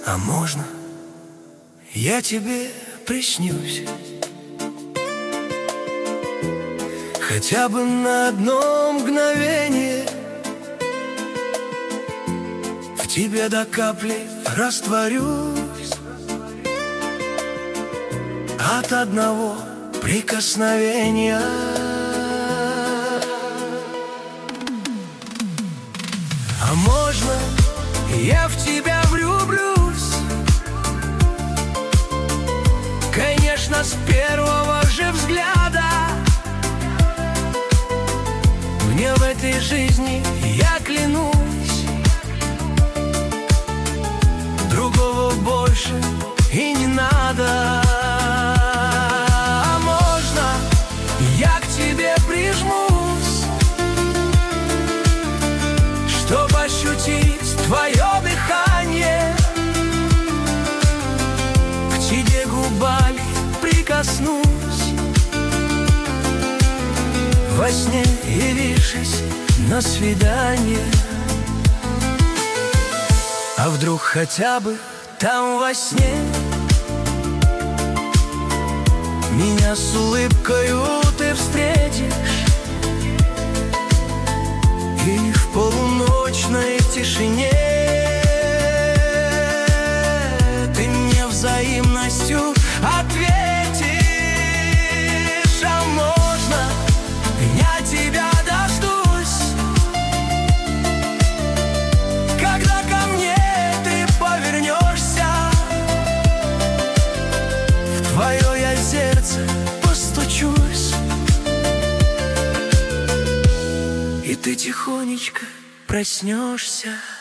А можно я тебе приснюсь? Хотя бы на одно мгновение. В тебе до капли растворюсь от одного прикосновения. А можно я в тебя влюблюсь? Конечно, с первого же взгляда. Мне в этой жизни, я клянусь, другого больше и не надо. А можно я к тебе прижмусь, чтоб ощутить твое дыхание, к тебе губами прикоснусь, во сне явившись на свидание. А вдруг хотя бы там во сне меня с улыбкою ты встретишь, и в полуночной тишине ты мне взаимностью ответишь. А можно я тебя дождусь, когда ко мне ты повернешься, в твое я сердце постучусь, и ты тихонечко проснешься.